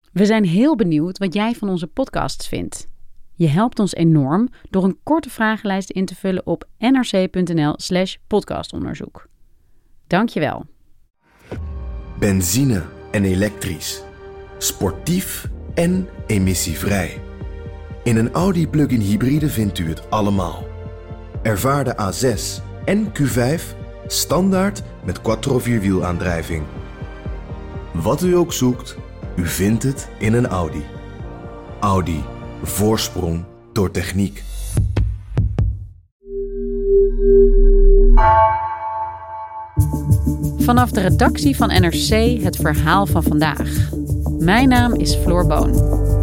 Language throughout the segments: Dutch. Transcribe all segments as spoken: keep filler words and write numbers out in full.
We zijn heel benieuwd wat jij van onze podcasts vindt. Je helpt ons enorm door een korte vragenlijst in te vullen op nrc.nl slash podcastonderzoek. Dank je wel. Benzine en elektrisch. Sportief en emissievrij. In een Audi plug-in hybride vindt u het allemaal. Ervaar de A zes en Q vijf standaard met quattro-vierwielaandrijving. Wat u ook zoekt, u vindt het in een Audi. Audi. Voorsprong door techniek. Vanaf de redactie van N R C het verhaal van vandaag. Mijn naam is Floor Boon.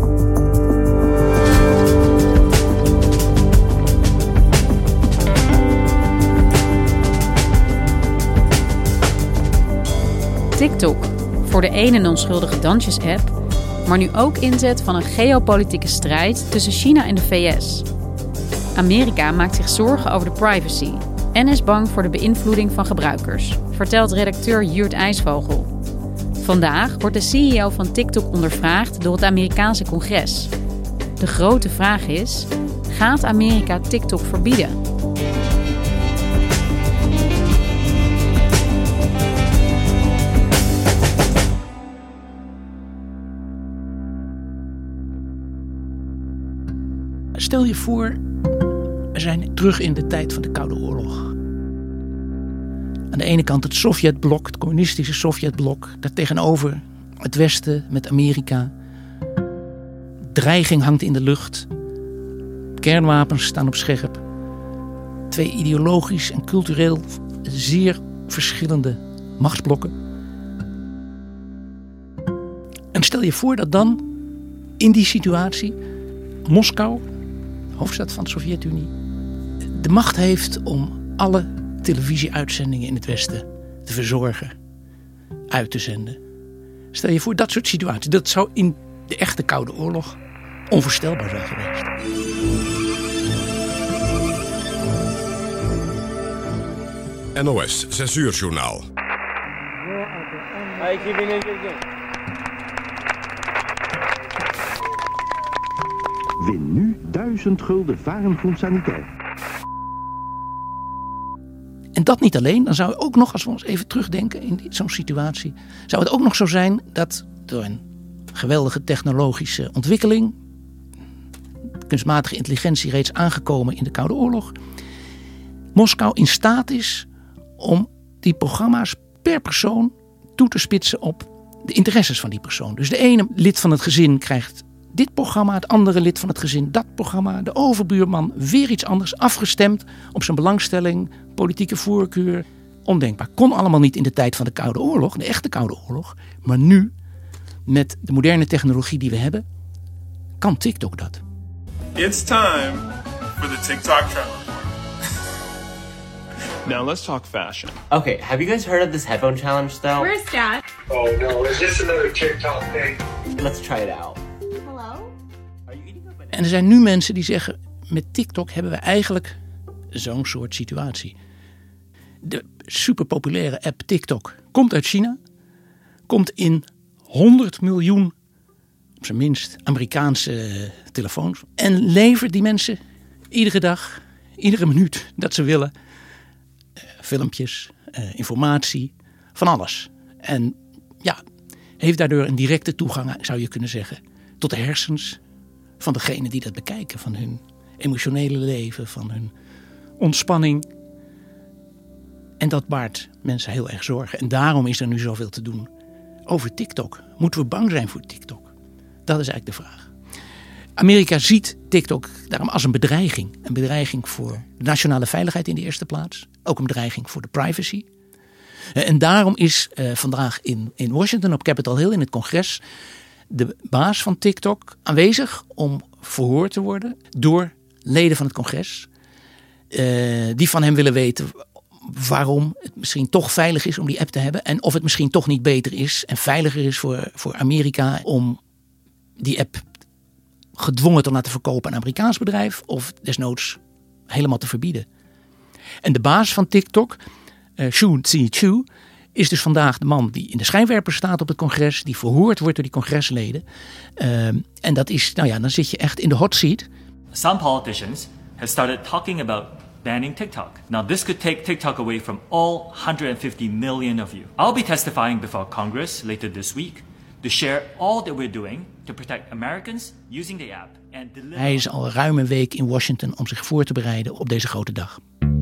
TikTok, voor de ene een onschuldige dansjes-app, maar nu ook inzet van een geopolitieke strijd tussen China en de V S. Amerika maakt zich zorgen over de privacy en is bang voor de beïnvloeding van gebruikers, vertelt redacteur Jurt IJsvogel. Vandaag wordt de C E O van TikTok ondervraagd door het Amerikaanse congres. De grote vraag is, gaat Amerika TikTok verbieden? Stel je voor, we zijn terug in de tijd van de Koude Oorlog. Aan de ene kant het Sovjetblok, het communistische Sovjetblok. Daartegenover het Westen met Amerika. Dreiging hangt in de lucht. Kernwapens staan op scherp. Twee ideologisch en cultureel zeer verschillende machtsblokken. En stel je voor dat dan in die situatie Moskou, hoofdstad van de Sovjet-Unie, de macht heeft om alle televisieuitzendingen in het Westen te verzorgen, uit te zenden. Stel je voor dat soort situaties. Dat zou in de echte Koude Oorlog onvoorstelbaar zijn geweest. N O S zes uur journaal. Win nu duizend gulden Varengroen Sanitair. En dat niet alleen, dan zou het ook nog, als we ons even terugdenken in zo'n situatie, zou het ook nog zo zijn dat door een geweldige technologische ontwikkeling, kunstmatige intelligentie reeds aangekomen in de Koude Oorlog, Moskou in staat is om die programma's per persoon toe te spitsen op de interesses van die persoon. Dus de ene lid van het gezin krijgt dit programma, het andere lid van het gezin dat programma, de overbuurman weer iets anders, afgestemd op zijn belangstelling, politieke voorkeur. Ondenkbaar. Kon allemaal niet in de tijd van de Koude Oorlog, de echte Koude Oorlog. Maar nu, met de moderne technologie die we hebben, kan TikTok dat. It's time for the TikTok trend report. Now let's talk fashion. Okay, have you guys heard of this headphone challenge though? Where's Dad? Oh no, is this another TikTok thing? Let's try it out. En er zijn nu mensen die zeggen, met TikTok hebben we eigenlijk zo'n soort situatie. De superpopulaire app TikTok komt uit China. Komt in honderd miljoen, op zijn minst, Amerikaanse telefoons. En levert die mensen iedere dag, iedere minuut dat ze willen, uh, filmpjes, uh, informatie, van alles. En ja, heeft daardoor een directe toegang, zou je kunnen zeggen, tot de hersens van degenen die dat bekijken. Van hun emotionele leven, van hun ontspanning. En dat baart mensen heel erg zorgen. En daarom is er nu zoveel te doen over TikTok. Moeten we bang zijn voor TikTok? Dat is eigenlijk de vraag. Amerika ziet TikTok daarom als een bedreiging. Een bedreiging voor de nationale veiligheid in de eerste plaats. Ook een bedreiging voor de privacy. En daarom is uh, vandaag in, in Washington op Capitol Hill in het congres de baas van TikTok aanwezig om verhoord te worden door leden van het congres. Uh, die van hem willen weten waarom het misschien toch veilig is om die app te hebben. En of het misschien toch niet beter is en veiliger is voor, voor Amerika om die app gedwongen te laten verkopen aan een Amerikaans bedrijf. Of desnoods helemaal te verbieden. En de baas van TikTok, uh, Shou Zi Chew, is dus vandaag de man die in de schijnwerper staat op het congres, die verhoord wordt door die congresleden. Uh, en dat is, nou ja, dan zit je echt in de hot seat. Some politicians have started talking about banning TikTok. Now this could take TikTok away from all one hundred fifty million of you. I'll be testifying before Congress later this week to share all that we're doing to protect Americans using the app. And deliver... Hij is al ruim een week in Washington om zich voor te bereiden op deze grote dag.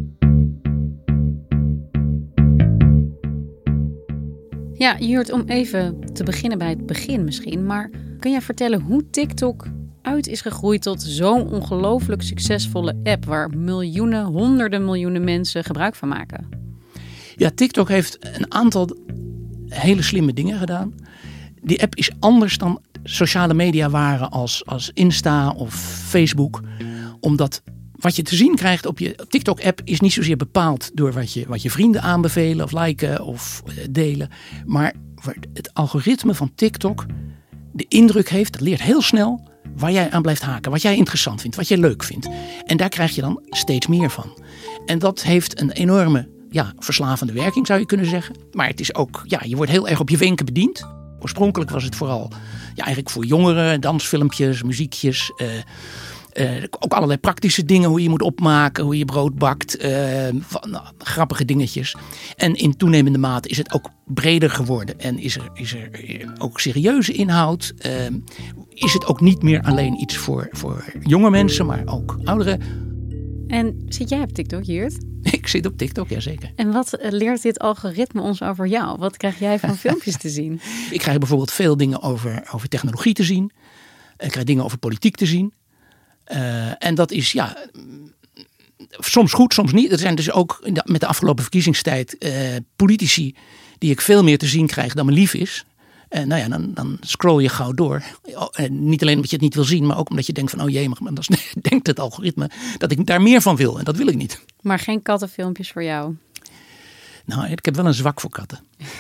Ja, Jurt, om even te beginnen bij het begin misschien. Maar kun jij vertellen hoe TikTok uit is gegroeid tot zo'n ongelooflijk succesvolle app waar miljoenen, honderden miljoenen mensen gebruik van maken? Ja, TikTok heeft een aantal hele slimme dingen gedaan. Die app is anders dan sociale media waren als, als Insta of Facebook. Omdat wat je te zien krijgt op je TikTok-app is niet zozeer bepaald door wat je, wat je vrienden aanbevelen of liken of delen. Maar het algoritme van TikTok de indruk heeft, dat leert heel snel waar jij aan blijft haken. Wat jij interessant vindt, wat jij leuk vindt. En daar krijg je dan steeds meer van. En dat heeft een enorme ja, verslavende werking, zou je kunnen zeggen. Maar het is ook, ja, je wordt heel erg op je wenken bediend. Oorspronkelijk was het vooral ja, eigenlijk voor jongeren, dansfilmpjes, muziekjes. Uh, uh, ook allerlei praktische dingen, hoe je moet opmaken, hoe je brood bakt. Uh, van, nou, grappige dingetjes. En in toenemende mate is het ook breder geworden. En is er, is er ook serieuze inhoud. Uh, is het ook niet meer alleen iets voor, voor jonge mensen, maar ook ouderen. En zit jij op TikTok, Jurt? Ik zit op TikTok, jazeker. En wat leert dit algoritme ons over jou? Wat krijg jij van filmpjes te zien? Ik krijg bijvoorbeeld veel dingen over, over technologie te zien. Ik krijg dingen over politiek te zien. Uh, en dat is ja, soms goed, soms niet. Er zijn dus ook in de, met de afgelopen verkiezingstijd uh, politici die ik veel meer te zien krijg dan me lief is. En nou ja, dan, dan scroll je gauw door. En niet alleen omdat je het niet wil zien, maar ook omdat je denkt van oh jee, maar dan denkt het algoritme dat ik daar meer van wil. En dat wil ik niet. Maar geen kattenfilmpjes voor jou? Nou, ik heb wel een zwak voor katten.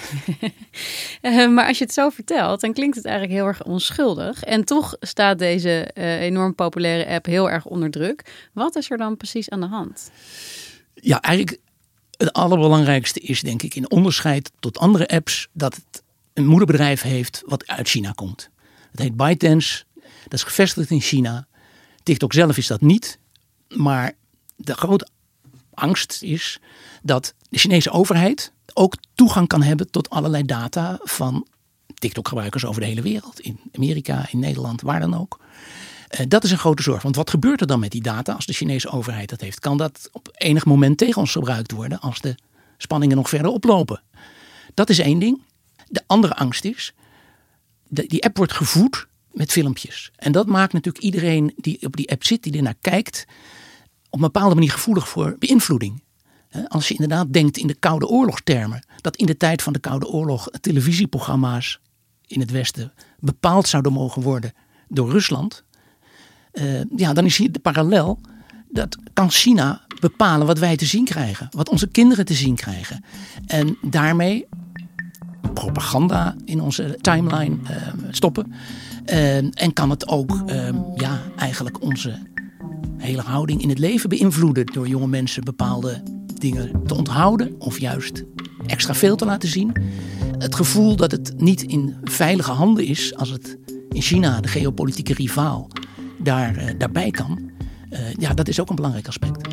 uh, maar als je het zo vertelt, dan klinkt het eigenlijk heel erg onschuldig. En toch staat deze uh, enorm populaire app heel erg onder druk. Wat is er dan precies aan de hand? Ja, eigenlijk het allerbelangrijkste is denk ik in onderscheid tot andere apps dat het een moederbedrijf heeft wat uit China komt. Het heet ByteDance. Dat is gevestigd in China. TikTok zelf is dat niet. Maar de grote angst is dat de Chinese overheid ook toegang kan hebben tot allerlei data van TikTok-gebruikers over de hele wereld. In Amerika, in Nederland, waar dan ook. Uh, dat is een grote zorg. Want wat gebeurt er dan met die data als de Chinese overheid dat heeft? Kan dat op enig moment tegen ons gebruikt worden als de spanningen nog verder oplopen? Dat is één ding. De andere angst is, de, die app wordt gevoed met filmpjes. En dat maakt natuurlijk iedereen die op die app zit, die er naar kijkt, op een bepaalde manier gevoelig voor beïnvloeding. Als je inderdaad denkt in de Koude Oorlogstermen, dat in de tijd van de Koude Oorlog televisieprogramma's in het Westen bepaald zouden mogen worden door Rusland. Uh, ja, dan is hier de parallel. Dat kan China bepalen wat wij te zien krijgen. Wat onze kinderen te zien krijgen. En daarmee propaganda in onze timeline uh, stoppen. Uh, en kan het ook uh, ja, eigenlijk onze hele houding in het leven beïnvloeden. Door jonge mensen bepaalde dingen te onthouden. Of juist extra veel te laten zien. Het gevoel dat het niet in veilige handen is. Als het in China, de geopolitieke rivaal, daar, uh, daarbij kan. Uh, ja, dat is ook een belangrijk aspect.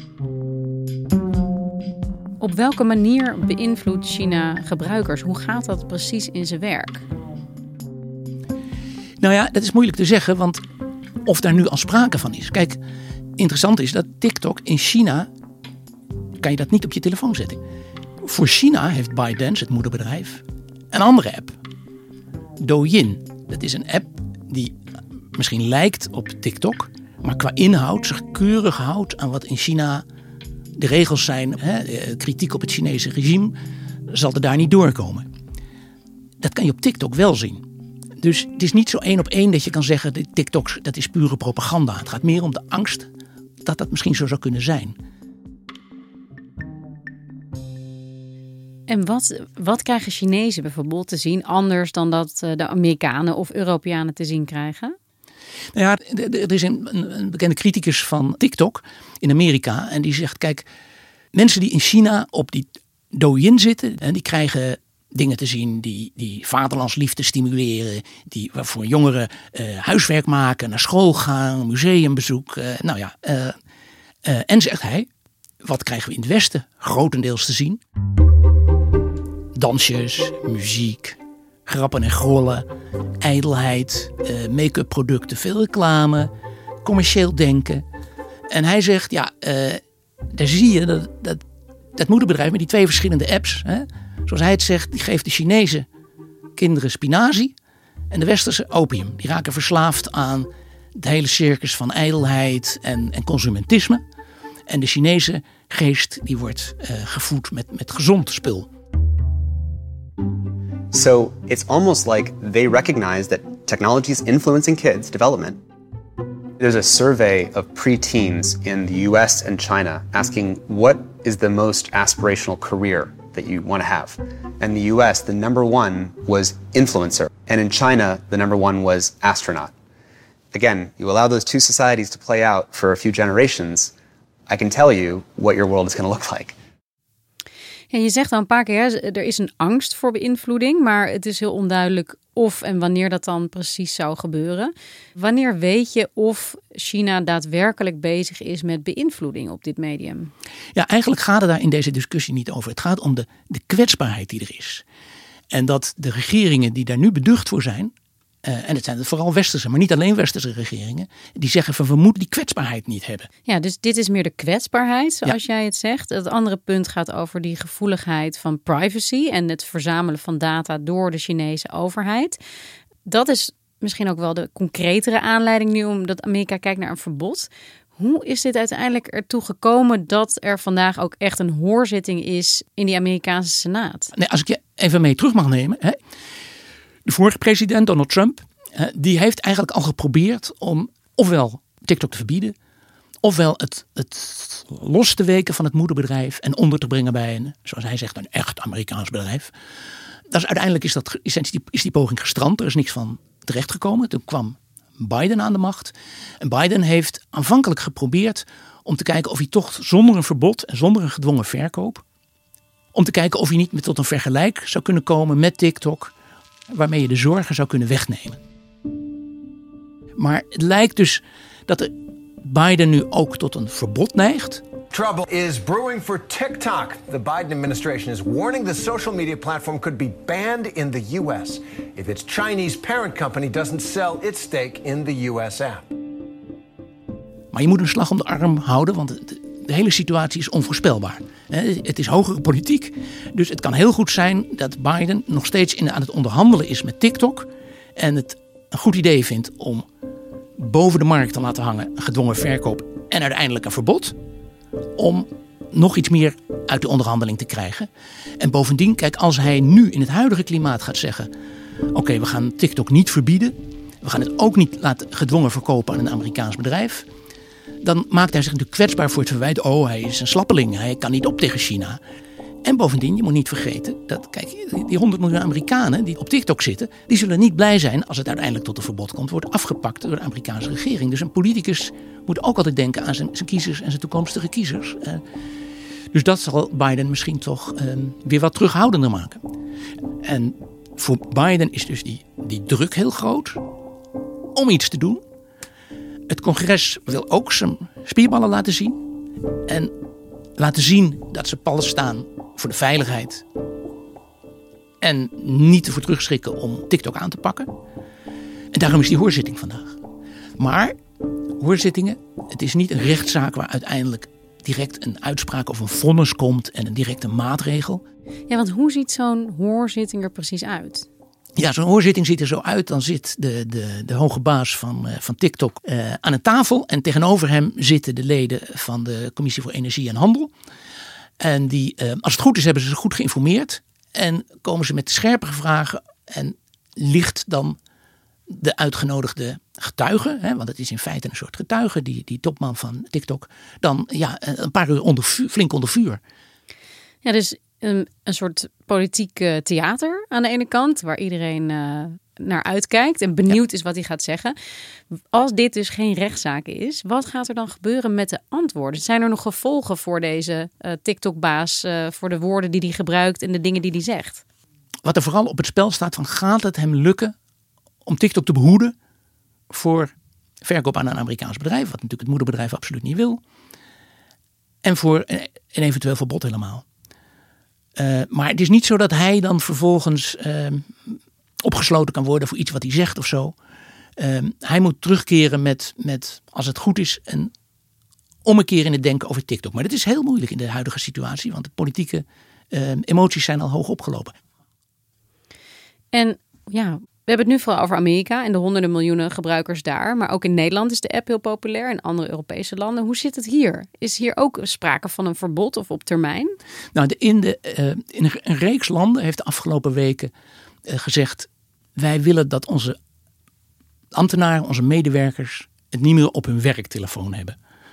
Op welke manier beïnvloedt China gebruikers? Hoe gaat dat precies in zijn werk? Nou ja, dat is moeilijk te zeggen, want of daar nu al sprake van is. Kijk, interessant is dat TikTok in China, kan je dat niet op je telefoon zetten. Voor China heeft ByteDance, het moederbedrijf, een andere app. Douyin, dat is een app die misschien lijkt op TikTok, maar qua inhoud zich keurig houdt aan wat in China de regels zijn. Hè, kritiek op het Chinese regime zal er daar niet doorkomen. Dat kan je op TikTok wel zien. Dus het is niet zo één op één dat je kan zeggen dat TikTok, dat is pure propaganda. Het gaat meer om de angst dat dat misschien zo zou kunnen zijn. En wat, wat krijgen Chinezen bijvoorbeeld te zien anders dan dat de Amerikanen of Europeanen te zien krijgen? Nou ja, er is een, een bekende criticus van TikTok in Amerika en die zegt, kijk, mensen die in China op die Douyin zitten. En die krijgen dingen te zien die, die vaderlandsliefde stimuleren. Die waarvoor jongeren uh, huiswerk maken, naar school gaan, museumbezoek. Uh, nou ja, uh, uh, en zegt hij, wat krijgen we in het Westen grotendeels te zien? Dansjes, muziek, grappen en grollen, ijdelheid, uh, make-up producten, veel reclame, commercieel denken. En hij zegt, ja, uh, daar zie je dat, dat dat moederbedrijf met die twee verschillende apps, hè, zoals hij het zegt, die geeft de Chinese kinderen spinazie en de westerse opium. Die raken verslaafd aan het hele circus van ijdelheid en, en consumentisme. En de Chinese geest die wordt uh, gevoed met, met gezond spul. So it's almost like they recognize that technology is influencing kids' development. There's a survey of preteens in the U S and China asking what is the most aspirational career that you want to have. And in the U S, the number one was influencer. And in China, the number one was astronaut. Again, you allow those two societies to play out for a few generations, I can tell you what your world is going to look like. Ja, je zegt al een paar keer, hè, er is een angst voor beïnvloeding, maar het is heel onduidelijk of en wanneer dat dan precies zou gebeuren. Wanneer weet je of China daadwerkelijk bezig is met beïnvloeding op dit medium? Ja, eigenlijk gaat het daar in deze discussie niet over. Het gaat om de, de kwetsbaarheid die er is. En dat de regeringen die daar nu beducht voor zijn, Uh, en het zijn vooral westerse, maar niet alleen westerse regeringen, die zeggen van we moeten die kwetsbaarheid niet hebben. Ja, dus dit is meer de kwetsbaarheid, zoals ja. jij het zegt. Het andere punt gaat over die gevoeligheid van privacy en het verzamelen van data door de Chinese overheid. Dat is misschien ook wel de concretere aanleiding nu omdat Amerika kijkt naar een verbod. Hoe is dit uiteindelijk ertoe gekomen dat er vandaag ook echt een hoorzitting is in die Amerikaanse Senaat? Nee, als ik je even mee terug mag nemen, hè. De vorige president, Donald Trump, die heeft eigenlijk al geprobeerd om ofwel TikTok te verbieden, ofwel het, het los te weken van het moederbedrijf en onder te brengen bij een, zoals hij zegt, een echt Amerikaans bedrijf. Dat is, uiteindelijk is, dat, is, die, is die poging gestrand, er is niks van terechtgekomen. Toen kwam Biden aan de macht. En Biden heeft aanvankelijk geprobeerd om te kijken of hij toch zonder een verbod en zonder een gedwongen verkoop, om te kijken of hij niet tot een vergelijk zou kunnen komen met TikTok, waarmee je de zorgen zou kunnen wegnemen. Maar het lijkt dus dat de Biden nu ook tot een verbod neigt. Trouble is brewing for TikTok. The Biden administration is warning the social media platform could be banned in the U S if its Chinese parent company doesn't sell its stake in the U S app. Maar je moet een slag om de arm houden, want de, de hele situatie is onvoorspelbaar. Het is hogere politiek, dus het kan heel goed zijn dat Biden nog steeds in, aan het onderhandelen is met TikTok en het een goed idee vindt om boven de markt te laten hangen een gedwongen verkoop en uiteindelijk een verbod, om nog iets meer uit de onderhandeling te krijgen. En bovendien, kijk, als hij nu in het huidige klimaat gaat zeggen, oké, okay, we gaan TikTok niet verbieden, we gaan het ook niet laten gedwongen verkopen aan een Amerikaans bedrijf, dan maakt hij zich natuurlijk kwetsbaar voor het verwijt, oh, hij is een slappeling, hij kan niet op tegen China. En bovendien, je moet niet vergeten dat, kijk, die honderd miljoen Amerikanen die op TikTok zitten, die zullen niet blij zijn als het uiteindelijk tot een verbod komt, wordt afgepakt door de Amerikaanse regering. Dus een politicus moet ook altijd denken aan zijn, zijn kiezers en zijn toekomstige kiezers. Uh, dus dat zal Biden misschien toch uh, weer wat terughoudender maken. En voor Biden is dus die, die druk heel groot om iets te doen. Het congres wil ook zijn spierballen laten zien en laten zien dat ze pal staan voor de veiligheid en niet ervoor terugschrikken om TikTok aan te pakken. En daarom is die hoorzitting vandaag. Maar hoorzittingen, het is niet een rechtszaak waar uiteindelijk direct een uitspraak of een vonnis komt en een directe maatregel. Ja, want hoe ziet zo'n hoorzitting er precies uit? Ja, zo'n hoorzitting ziet er zo uit. Dan zit de, de, de hoge baas van, uh, van TikTok uh, aan een tafel. En tegenover hem zitten de leden van de Commissie voor Energie en Handel. En die, uh, als het goed is, hebben ze zich goed geïnformeerd. En komen ze met scherpere vragen. En ligt dan de uitgenodigde getuige, hè, want het is in feite een soort getuige, die, die topman van TikTok, dan ja, een paar uur onder vuur, flink onder vuur. Ja, dus een, een soort politiek uh, theater aan de ene kant, waar iedereen uh, naar uitkijkt en benieuwd ja. is wat hij gaat zeggen. Als dit dus geen rechtszaak is, wat gaat er dan gebeuren met de antwoorden? Zijn er nog gevolgen voor deze uh, TikTok-baas, uh, voor de woorden die hij gebruikt en de dingen die hij zegt? Wat er vooral op het spel staat, van gaat het hem lukken om TikTok te behoeden voor verkoop aan een Amerikaans bedrijf, wat natuurlijk het moederbedrijf absoluut niet wil. En voor een eventueel verbod helemaal. Uh, maar het is niet zo dat hij dan vervolgens uh, opgesloten kan worden voor iets wat hij zegt of zo. Uh, hij moet terugkeren met, met, als het goed is, een ommekeer in het denken over TikTok. Maar dat is heel moeilijk in de huidige situatie, want de politieke uh, emoties zijn al hoog opgelopen. En ja, we hebben het nu vooral over Amerika en de honderden miljoenen gebruikers daar. Maar ook in Nederland is de app heel populair en andere Europese landen. Hoe zit het hier? Is hier ook sprake van een verbod of op termijn? Nou, de, in, de, uh, in een reeks landen heeft de afgelopen weken uh, gezegd, wij willen dat onze ambtenaren, onze medewerkers het niet meer op hun werktelefoon hebben.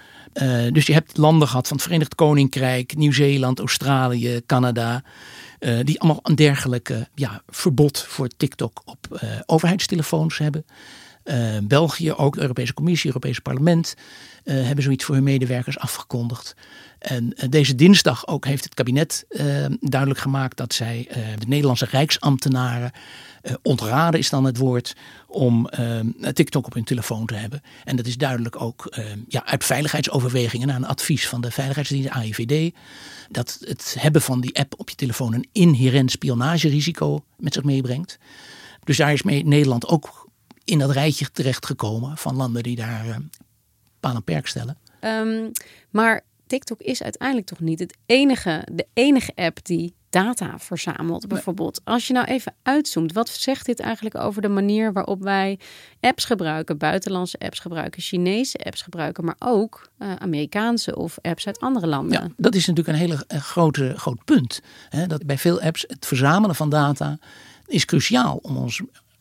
Uh, dus je hebt landen gehad van het Verenigd Koninkrijk, Nieuw-Zeeland, Australië, Canada. Uh, die allemaal een dergelijke ja, verbod voor TikTok op uh, overheidstelefoons hebben. Uh, België, ook de Europese Commissie, Europese Parlement uh, hebben zoiets voor hun medewerkers afgekondigd. En uh, deze dinsdag ook heeft het kabinet uh, duidelijk gemaakt dat zij uh, de Nederlandse Rijksambtenaren uh, ontraden is dan het woord om uh, TikTok op hun telefoon te hebben. En dat is duidelijk ook uh, ja, uit veiligheidsoverwegingen naar een advies van de Veiligheidsdienst A I V D. Dat het hebben van die app op je telefoon een inherent spionagerisico met zich meebrengt. Dus daar is mee Nederland ook in dat rijtje terechtgekomen van landen die daar uh, paal en perk stellen. Um, maar TikTok is uiteindelijk toch niet het enige, de enige app die data verzamelt bijvoorbeeld. Als je nou even uitzoomt, wat zegt dit eigenlijk over de manier waarop wij apps gebruiken, buitenlandse apps gebruiken, Chinese apps gebruiken, maar ook uh, Amerikaanse of apps uit andere landen? Ja, dat is natuurlijk een hele uh, grote, groot punt. Hè, dat bij veel apps het verzamelen van data is cruciaal om ons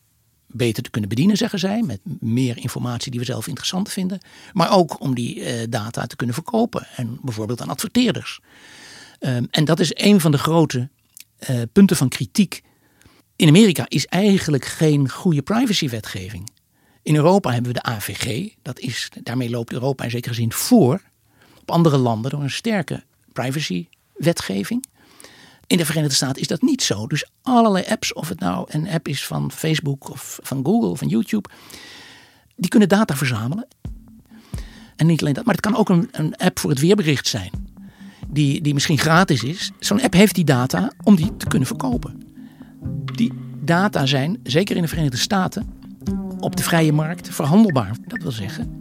beter te kunnen bedienen, zeggen zij, met meer informatie die we zelf interessant vinden. Maar ook om die uh, data te kunnen verkopen en bijvoorbeeld aan adverteerders. Um, en dat is een van de grote uh, punten van kritiek. In Amerika is eigenlijk geen goede privacywetgeving. In Europa hebben we de A V G. Dat is, daarmee loopt Europa in zekere zin voor op andere landen door een sterke privacywetgeving. In de Verenigde Staten is dat niet zo. Dus allerlei apps, of het nou een app is van Facebook of van Google of van YouTube, die kunnen data verzamelen. En niet alleen dat, maar het kan ook een, een app voor het weerbericht zijn. Die, die misschien gratis is. Zo'n app heeft die data om die te kunnen verkopen. Die data zijn, zeker in de Verenigde Staten, op de vrije markt verhandelbaar. Dat wil zeggen,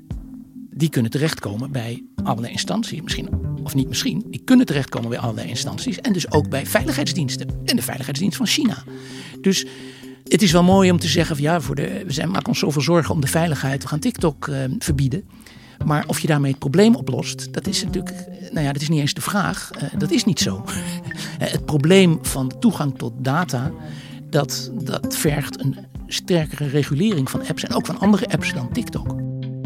die kunnen terechtkomen bij allerlei instanties. Misschien, of niet misschien, die kunnen terechtkomen bij allerlei instanties. En dus ook bij veiligheidsdiensten. En de veiligheidsdienst van China. Dus het is wel mooi om te zeggen, van, ja, voor de, we zijn, maken ons zoveel zorgen om de veiligheid. We gaan TikTok uh, verbieden. Maar of je daarmee het probleem oplost, dat is natuurlijk, nou ja, dat is niet eens de vraag. Uh, dat is niet zo. Het probleem van de toegang tot data, dat, dat vergt een sterkere regulering van apps en ook van andere apps dan TikTok.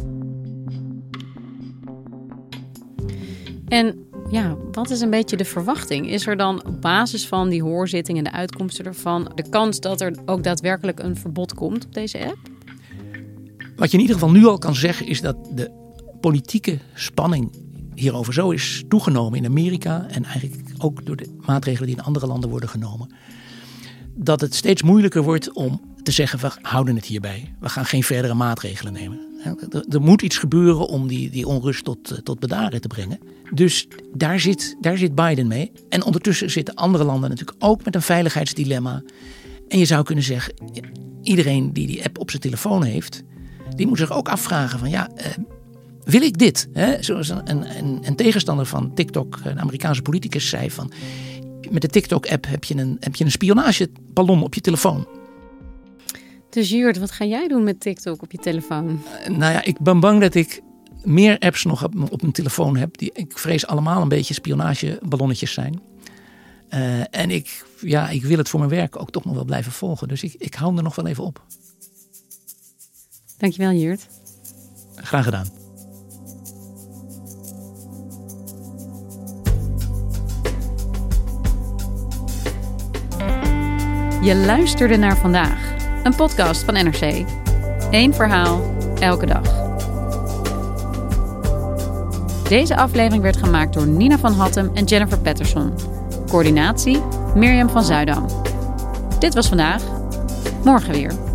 En ja, wat is een beetje de verwachting? Is er dan op basis van die hoorzitting en de uitkomsten ervan de kans dat er ook daadwerkelijk een verbod komt op deze app? Wat je in ieder geval nu al kan zeggen is dat de politieke spanning hierover zo is toegenomen in Amerika en eigenlijk ook door de maatregelen die in andere landen worden genomen, dat het steeds moeilijker wordt om te zeggen, we houden het hierbij. We gaan geen verdere maatregelen nemen. Er, er moet iets gebeuren om die, die onrust tot, tot bedaren te brengen. Dus daar zit, daar zit Biden mee. En ondertussen zitten andere landen natuurlijk ook met een veiligheidsdilemma. En je zou kunnen zeggen, iedereen die die app op zijn telefoon heeft, die moet zich ook afvragen van ja, uh, wil ik dit? Hè? Zoals een, een, een tegenstander van TikTok, een Amerikaanse politicus, zei van, met de TikTok-app heb je een, heb je een spionageballon op je telefoon. Dus Jurt, wat ga jij doen met TikTok op je telefoon? Uh, nou ja, ik ben bang dat ik meer apps nog op, op mijn telefoon heb. Die, ik vrees allemaal een beetje spionageballonnetjes zijn. Uh, en ik, ja, ik wil het voor mijn werk ook toch nog wel blijven volgen. Dus ik, ik hou er nog wel even op. Dankjewel, Jurt. Graag gedaan. Je luisterde naar Vandaag, Een podcast van N R C. Eén verhaal, elke dag. Deze aflevering werd gemaakt door Nina van Hattem en Jennifer Patterson. Coördinatie Mirjam van Zuidam. Dit was vandaag. Morgen weer.